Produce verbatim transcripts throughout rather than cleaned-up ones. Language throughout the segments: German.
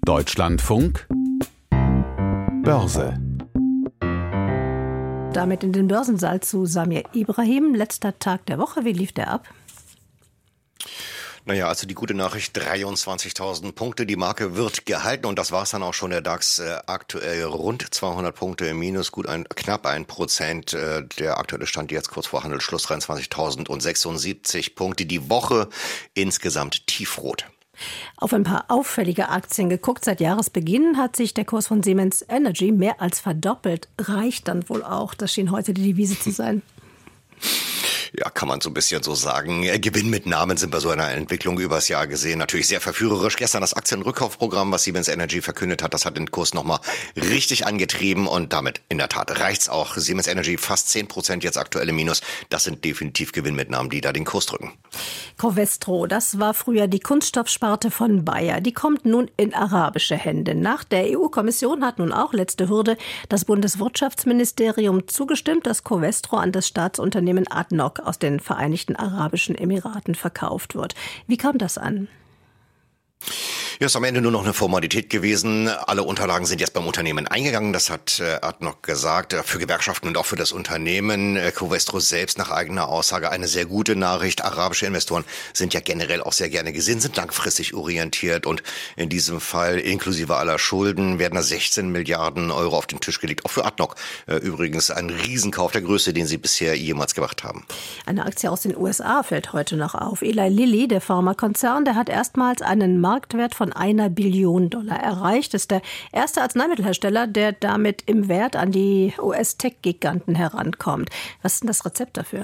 Deutschlandfunk Börse. Damit in den Börsensaal zu Samir Ibrahim. Letzter Tag der Woche. Wie lief der ab? Naja, also die gute Nachricht, dreiundzwanzigtausend Punkte, die Marke wird gehalten und das war's dann auch schon. Der DAX äh, aktuell rund zweihundert Punkte im Minus, gut ein, knapp ein Prozent. Äh, der aktuelle Stand jetzt kurz vor Handelsschluss dreiundzwanzigtausendsechsundsiebzig Punkte. Die Woche insgesamt tiefrot. Auf ein paar auffällige Aktien geguckt. Seit Jahresbeginn hat sich der Kurs von Siemens Energy mehr als verdoppelt. Reicht dann wohl auch. Das schien heute die Devise zu sein. Ja, kann man so ein bisschen so sagen. Gewinnmitnahmen sind bei so einer Entwicklung übers Jahr gesehen natürlich sehr verführerisch. Gestern das Aktienrückkaufprogramm, was Siemens Energy verkündet hat, das hat den Kurs nochmal richtig angetrieben und damit in der Tat reicht's auch. Siemens Energy fast zehn Prozent jetzt aktuelle Minus. Das sind definitiv Gewinnmitnahmen, die da den Kurs drücken. Covestro, das war früher die Kunststoffsparte von Bayer. Die kommt nun in arabische Hände. Nach der E U-Kommission hat nun auch letzte Hürde das Bundeswirtschaftsministerium zugestimmt, dass Covestro an das Staatsunternehmen ADNOC aus den Vereinigten Arabischen Emiraten verkauft wird. Wie kam das an? Ja, ist am Ende nur noch eine Formalität gewesen. Alle Unterlagen sind jetzt beim Unternehmen eingegangen. Das hat äh, ADNOC gesagt. Für Gewerkschaften und auch für das Unternehmen. Äh, Covestro selbst nach eigener Aussage eine sehr gute Nachricht. Arabische Investoren sind ja generell auch sehr gerne gesehen, sind langfristig orientiert. Und in diesem Fall inklusive aller Schulden werden da sechzehn Milliarden Euro auf den Tisch gelegt. Auch für ADNOC äh, übrigens ein Riesenkauf, der größte, den sie bisher jemals gemacht haben. Eine Aktie aus den U S A fällt heute noch auf. Eli Lilly, der Pharmakonzern, der hat erstmals einen Marktwert von einer Billion Dollar erreicht. Das ist der erste Arzneimittelhersteller, der damit im Wert an die U S-Tech-Giganten herankommt. Was ist denn das Rezept dafür?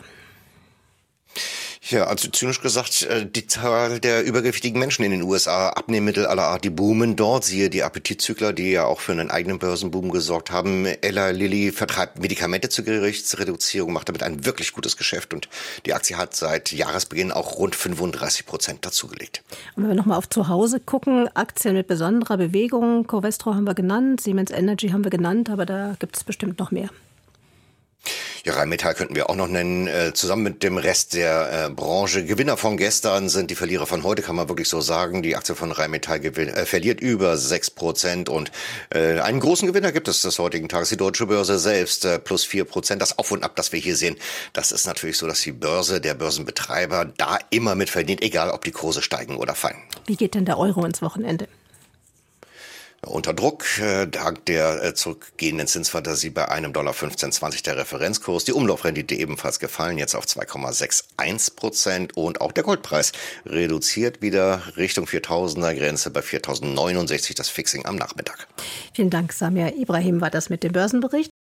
Ja, also zynisch gesagt, die Zahl der übergewichtigen Menschen in den U S A, Abnehmmittel aller Art, die boomen dort. Siehe die Appetitzügler, die ja auch für einen eigenen Börsenboom gesorgt haben. Eli Lilly vertreibt Medikamente zur Gewichtsreduzierung, macht damit ein wirklich gutes Geschäft und die Aktie hat seit Jahresbeginn auch rund fünfunddreißig Prozent dazugelegt. Und wenn wir nochmal auf zu Hause gucken, Aktien mit besonderer Bewegung, Covestro haben wir genannt, Siemens Energy haben wir genannt, aber da gibt es bestimmt noch mehr. Ja, Rheinmetall könnten wir auch noch nennen, äh, zusammen mit dem Rest der äh, Branche. Gewinner von gestern sind die Verlierer von heute, kann man wirklich so sagen. Die Aktie von Rheinmetall gewin- äh, verliert über sechs Prozent und äh, einen großen Gewinner gibt es des heutigen Tages. Die Deutsche Börse selbst äh, plus vier Prozent. Das Auf und Ab, das wir hier sehen, das ist natürlich so, dass die Börse, der Börsenbetreiber da immer mit verdient, egal ob die Kurse steigen oder fallen. Wie geht denn der Euro ins Wochenende? Unter Druck, äh, dank der äh, zurückgehenden Zinsfantasie bei einem Dollar fünfzehn zwanzig der Referenzkurs. Die Umlaufrendite ebenfalls gefallen, jetzt auf zwei Komma einundsechzig Prozent. Und auch der Goldpreis reduziert wieder Richtung viertausender Grenze bei viertausendneunundsechzig, das Fixing am Nachmittag. Vielen Dank, Samir Ibrahim war das mit dem Börsenbericht.